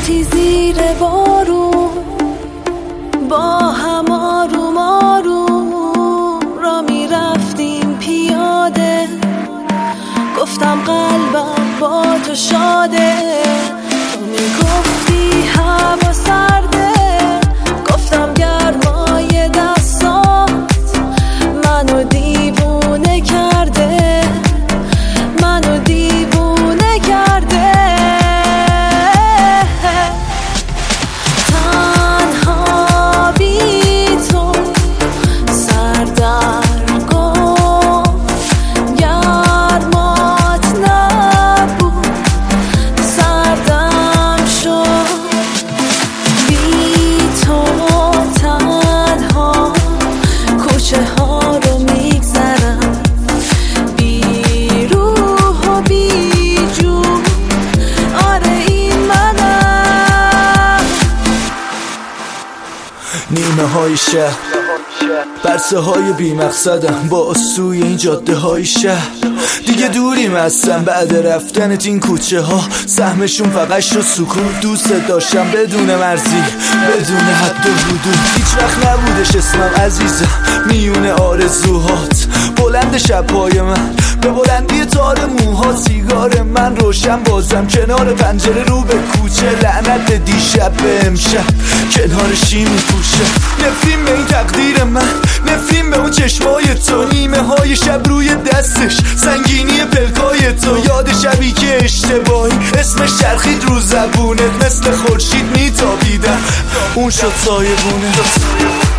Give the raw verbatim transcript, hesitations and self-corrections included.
رفتی زیر بارون با هم آروم آروم را می رفتیم پیاده، گفتم قلبم با تو شاده، تو می گفتی هوا سرده، گفتم گرمای دستات منو دیوونه کرده، منو دیوونه کرده. تنها بی تو سردرگم، گرمات نبود سردم شد، بی تو تنها کوچه ها رو میگذرم، بی روح و بی جون، آره این منم. نیمه های شهر برسه های بی مقصدم با سوی این جاده های شهر، دیگه دوریم هستم بعد رفتنت این کوچه ها، سهمشون فقط شد سکوت. دوست داشتم بدون مرزی بدون حد و حدود، هیچ وقت نبودش اسمم عزیزم میون آرزوهات، بلند شبهای من به بلندی تار موها، سیگار من روشن بازم کنار پنجره رو به کوچه، لعنت دیشب به امشب کنار شیم پوشه، نفرین به این تقدیر من، نفرین به اون چشمای تو، نیمه های شب روی دستش سنگینی پلکای تو، یاد شبی که اشتباهی اسمش چرخید رو زبونت، مثل خورشید میتابیدم اون شد سایبونه.